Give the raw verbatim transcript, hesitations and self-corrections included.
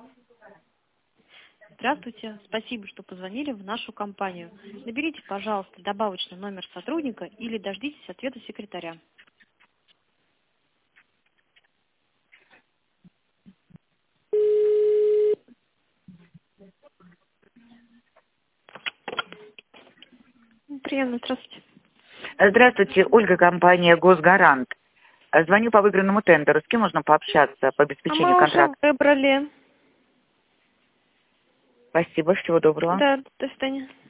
Здравствуйте, спасибо, что позвонили в нашу компанию. Наберите, пожалуйста, добавочный номер сотрудника или дождитесь ответа секретаря. Приемно, здравствуйте. Здравствуйте, Ольга, компания «Госгарант». Звоню по выигранному тендеру. С кем можно пообщаться по А обеспечению мы уже контракта? выбрали. Спасибо, всего доброго. Да, до свидания.